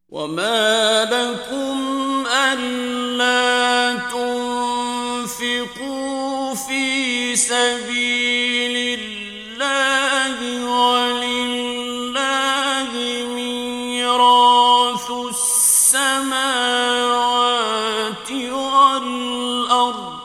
وما لكم ألا تنفقوا في سبيل الله ولله ميراث السماوات والأرض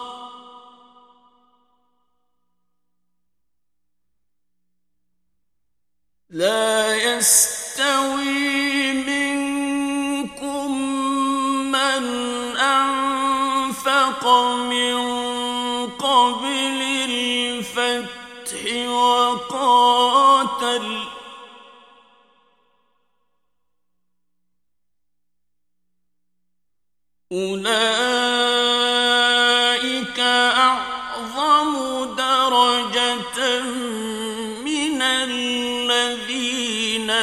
لا يستوي منكم من أنفق من قبل الفتح وقاتل أولئك أعظم درجة من الذين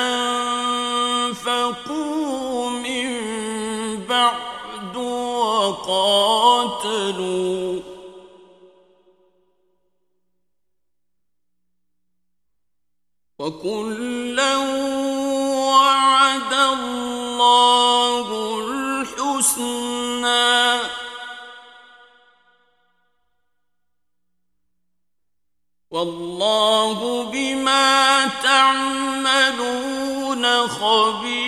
أنفقوا من بعد وقاتلوا وكلا وعد الله الحسنى والله بما تعملون خبير